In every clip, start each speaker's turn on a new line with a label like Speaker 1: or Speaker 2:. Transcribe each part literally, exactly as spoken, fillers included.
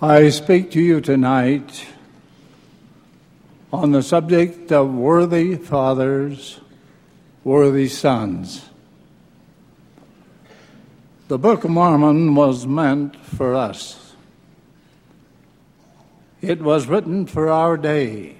Speaker 1: I speak to you tonight on the subject of worthy fathers, worthy sons. The Book of Mormon was meant for us. It was written for our day.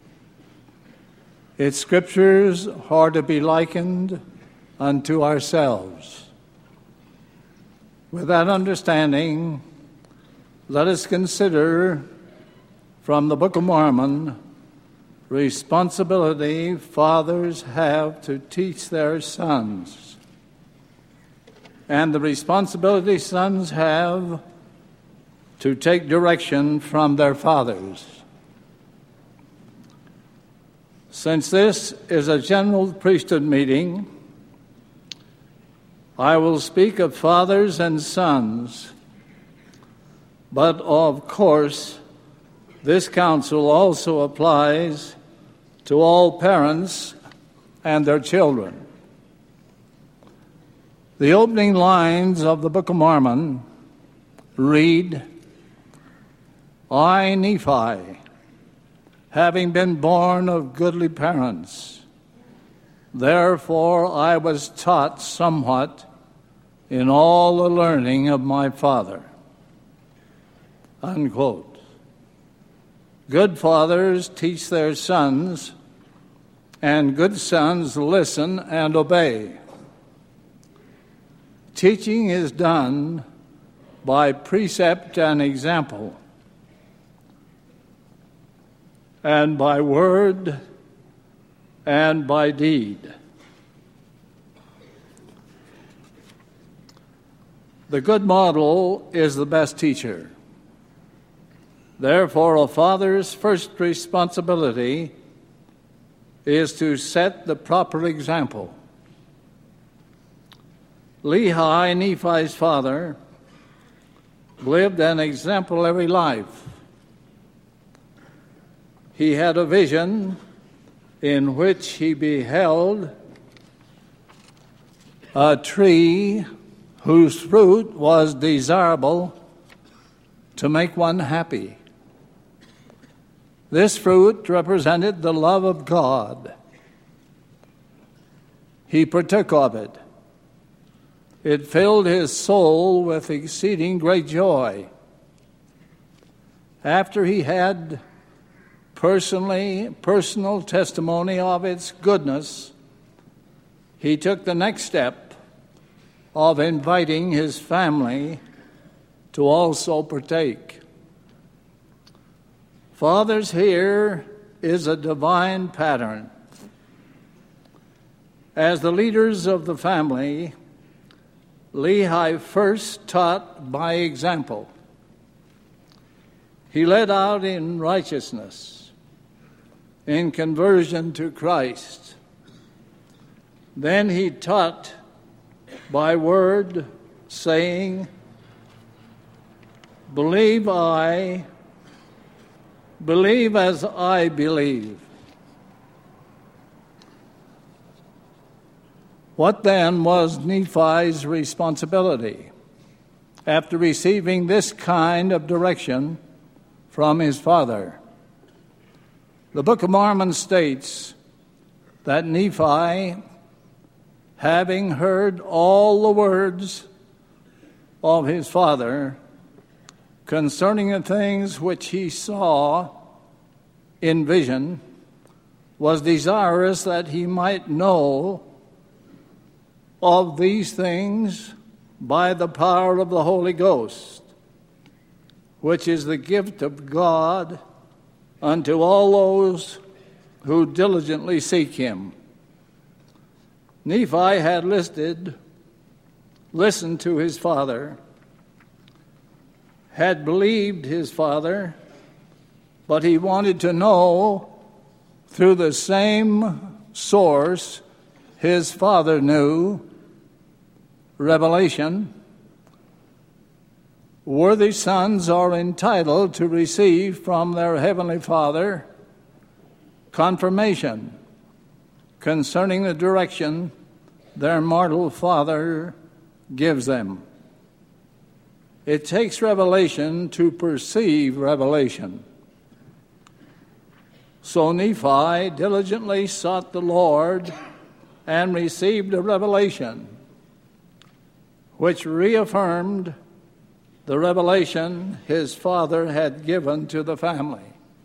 Speaker 1: Its scriptures are to be likened unto ourselves. With that understanding, let us consider from the Book of Mormon responsibility fathers have to teach their sons, and the responsibility sons have to take direction from their fathers. Since this is a general priesthood meeting, I will speak of fathers and sons, but of course, this counsel also applies to all parents and their children. The opening lines of the Book of Mormon read, I, Nephi, having been born of goodly parents, therefore I was taught somewhat in all the learning of my father. Unquote. Good fathers teach their sons, and good sons listen and obey. Teaching is done by precept and example, and by word and by deed. The good model is the best teacher. Therefore, a father's first responsibility is to set the proper example. Lehi, Nephi's father, lived an exemplary life. He had a vision in which he beheld a tree whose fruit was desirable to make one happy. This fruit represented the love of God. He partook of it. It filled his soul with exceeding great joy. After he had personally, personal testimony of its goodness, he took the next step of inviting his family to also partake. Fathers, here is a divine pattern. As the leaders of the family, Lehi first taught by example. He led out in righteousness, in conversion to Christ. Then he taught by word, saying, Believe I, believe as I believe. What then was Nephi's responsibility after receiving this kind of direction from his father? The Book of Mormon states that Nephi, having heard all the words of his father concerning the things which he saw in vision, was desirous that he might know of these things by the power of the Holy Ghost, which is the gift of God unto all those who diligently seek him. Nephi had listed, listened to his father, had believed his father, but he wanted to know through the same source his father knew, revelation. Worthy sons are entitled to receive from their heavenly Father confirmation concerning the direction their mortal father gives them. It takes revelation to perceive revelation. So Nephi diligently sought the Lord and received a revelation which reaffirmed the revelation his father had given to the family.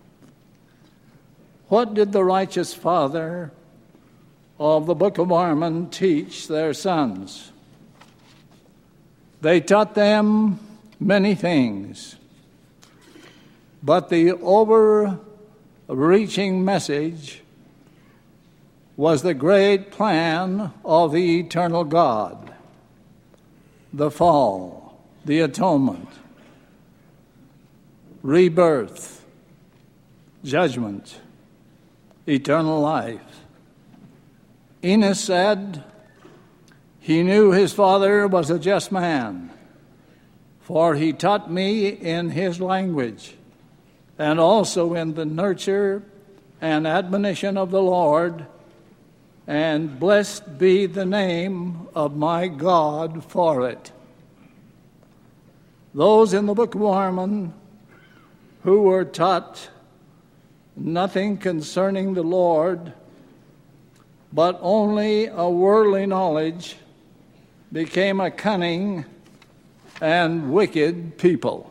Speaker 1: What did the righteous father of the Book of Mormon teach their sons? They taught them many things, but the overreaching message was the great plan of the eternal God, the fall, the atonement, rebirth, judgment, eternal life. Enos said he knew his father was a just man, for he taught me in his language, and also in the nurture and admonition of the Lord, and blessed be the name of my God for it. Those in the Book of Mormon who were taught nothing concerning the Lord, but only a worldly knowledge, became a cunning and wicked people.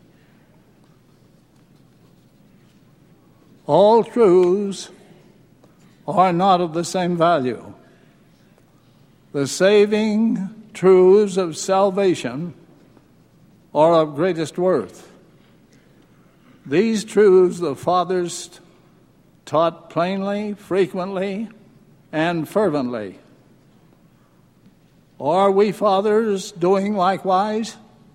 Speaker 1: All truths are not of the same value. The saving truths of salvation are of greatest worth. These truths the fathers taught plainly, frequently, and fervently. Are we fathers doing likewise?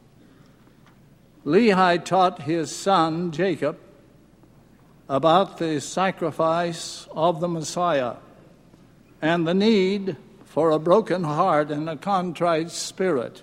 Speaker 1: Lehi taught his son Jacob about the sacrifice of the Messiah and the need for a broken heart and a contrite spirit.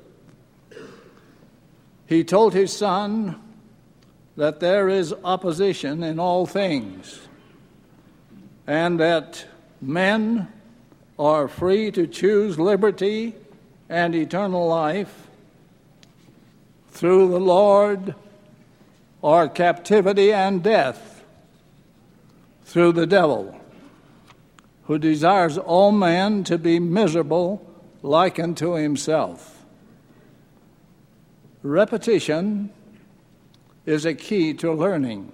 Speaker 1: He told his son that there is opposition in all things, and that men are free to choose liberty and eternal life through the Lord, or captivity and death through the devil, who desires all men to be miserable like unto himself. Repetition is a key to learning.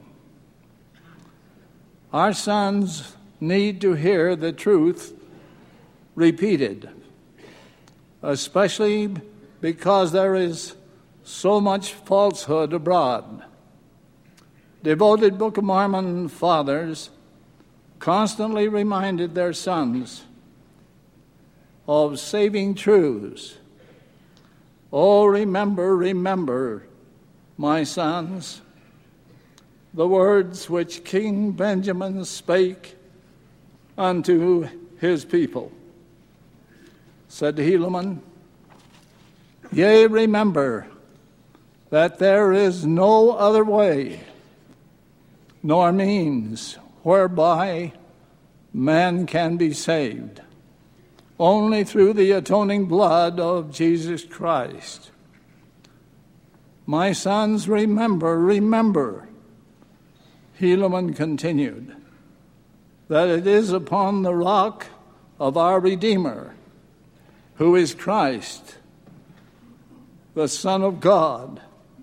Speaker 1: Our sons need to hear the truth repeated, especially because there is so much falsehood abroad. Devoted Book of Mormon fathers constantly reminded their sons of saving truths. Oh, remember, remember, my sons, the words which King Benjamin spake unto his people. Said Helaman, yea, remember that there is no other way nor means whereby man can be saved, only through the atoning blood of Jesus Christ. My sons, remember, remember, Helaman continued, that it is upon the rock of our Redeemer, who is Christ, the Son of God,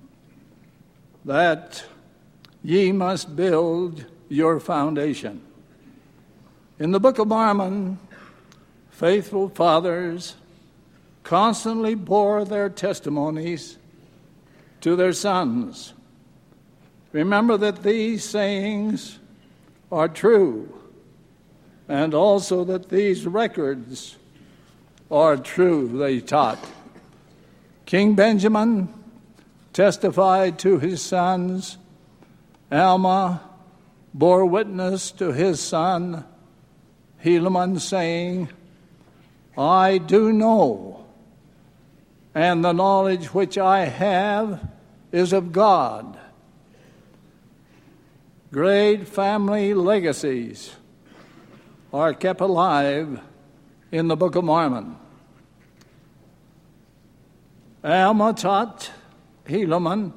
Speaker 1: that ye must build your foundation. In the Book of Mormon, faithful fathers constantly bore their testimonies to their sons. Remember that these sayings are true, and also that these records are true, they taught. King Benjamin testified to his sons. Alma bore witness to his son Helaman, saying, I do know, and the knowledge which I have is of God. Great family legacies are kept alive in the Book of Mormon. Alma taught Helaman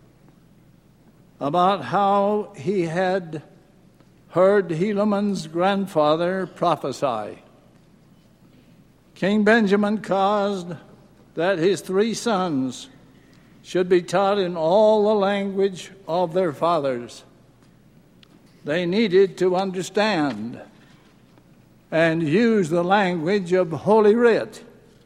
Speaker 1: about how he had heard Helaman's grandfather prophesy. King Benjamin caused that his three sons should be taught in all the language of their fathers. They needed to understand and use the language of Holy Writ.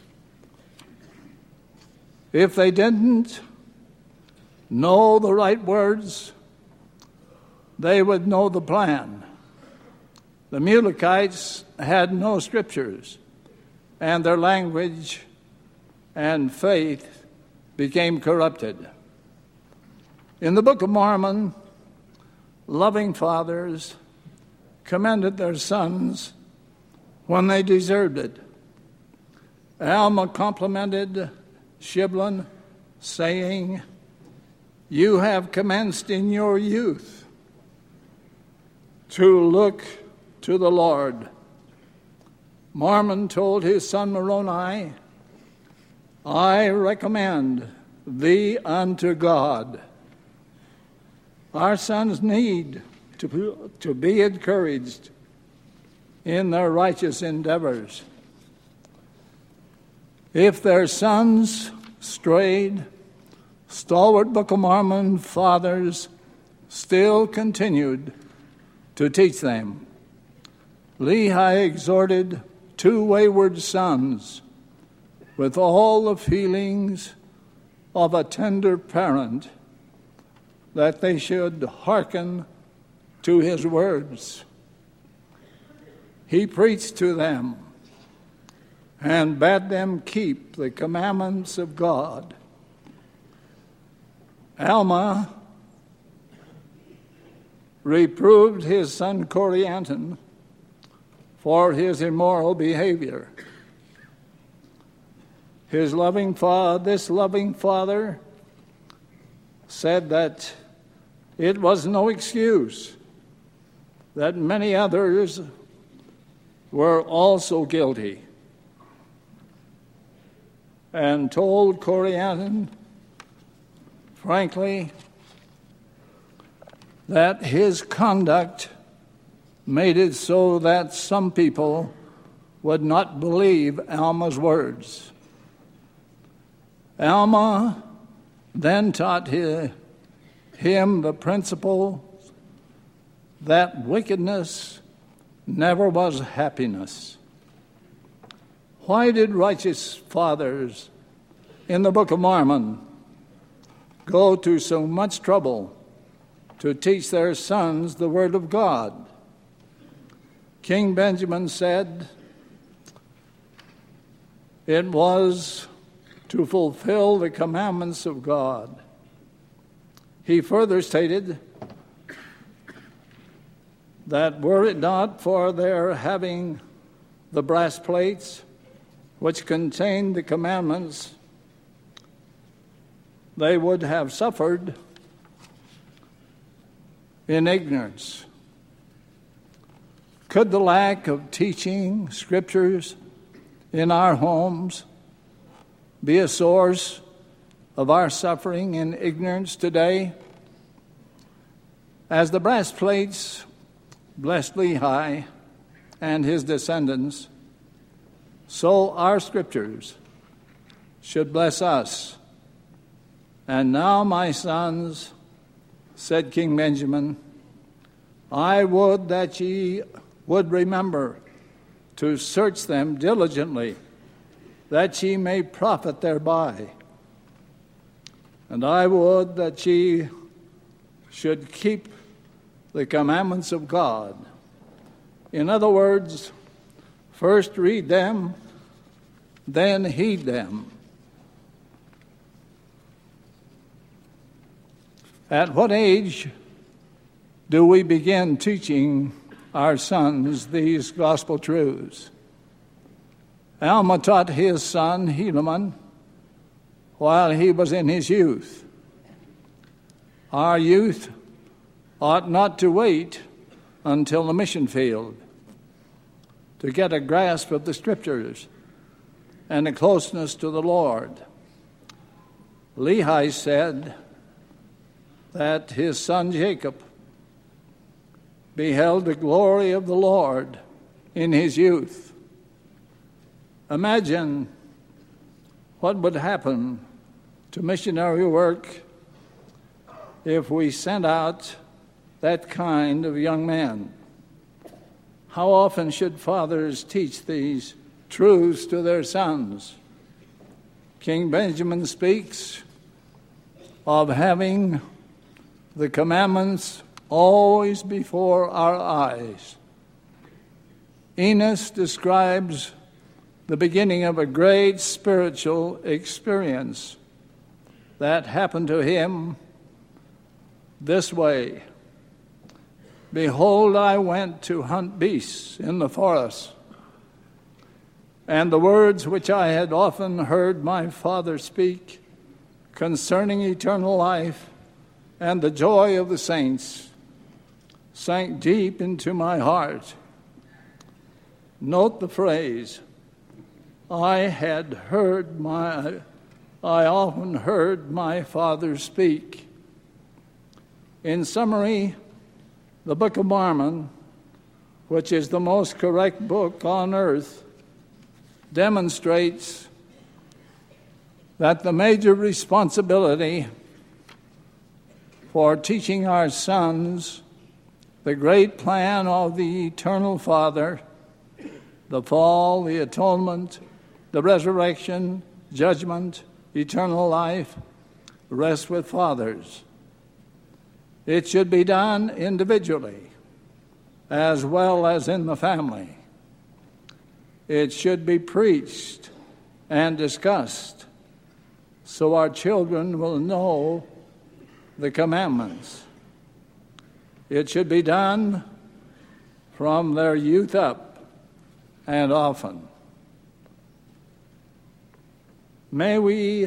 Speaker 1: If they didn't know the right words, they would know the plan. The Mulekites had no scriptures, and their language and faith became corrupted. In the Book of Mormon, loving fathers commended their sons when they deserved it. Alma complimented Shiblon, saying, "You have commenced in your youth to look to the Lord." Mormon told his son Moroni, "I recommend thee unto God." Our sons need to, to be encouraged in their righteous endeavors. If their sons strayed, stalwart Book of Mormon fathers still continued to teach them. Lehi exhorted two wayward sons with all the feelings of a tender parent that they should hearken to his words. He preached to them and bade them keep the commandments of God. Alma reproved his son Corianton for his immoral behavior. His loving father, this loving father said that it was no excuse, that many others were also guilty, and told Corianton, frankly, that his conduct made it so that some people would not believe Alma's words. Alma then taught him the principle that wickedness never was happiness. Why did righteous fathers in the Book of Mormon go to so much trouble to teach their sons the Word of God? King Benjamin said it was to fulfill the commandments of God. He further stated that were it not for their having the brass plates which contained the commandments, they would have suffered in ignorance. Could the lack of teaching scriptures in our homes be a source of our suffering in ignorance today? As the brass plates blessed Lehi and his descendants, so our scriptures should bless us. And now, my sons, said King Benjamin, I would that ye would remember to search them diligently, that ye may profit thereby. And I would that ye should keep the commandments of God. In other words, first read them, then heed them. At what age do we begin teaching our sons these gospel truths? Alma taught his son Helaman while he was in his youth. Our youth ought not to wait until the mission field to get a grasp of the scriptures and a closeness to the Lord. Lehi said that his son Jacob beheld the glory of the Lord in his youth. Imagine what would happen to missionary work if we sent out that kind of young man. How often should fathers teach these truths to their sons? King Benjamin speaks of having the commandments always before our eyes. Enos describes the beginning of a great spiritual experience that happened to him this way. Behold, I went to hunt beasts in the forest, and the words which I had often heard my father speak concerning eternal life and the joy of the saints sank deep into my heart. Note the phrase, I had heard my, I often heard my father speak. In summary, the Book of Mormon, which is the most correct book on earth, demonstrates that the major responsibility for teaching our sons the great plan of the eternal Father, the fall, the atonement, the resurrection, judgment, eternal life, rests with fathers. It should be done individually as well as in the family. It should be preached and discussed so our children will know the commandments. It should be done from their youth up and often. May we,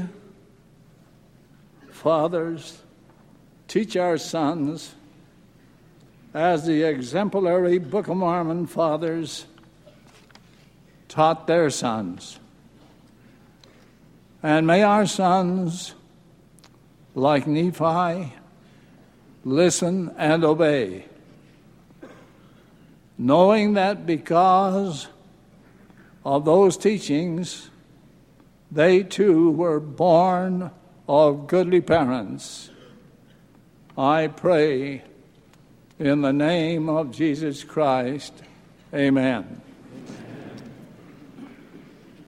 Speaker 1: fathers, teach our sons as the exemplary Book of Mormon fathers taught their sons. And may our sons, like Nephi, listen and obey, knowing that because of those teachings, they too were born of goodly parents. I pray in the name of Jesus Christ, amen.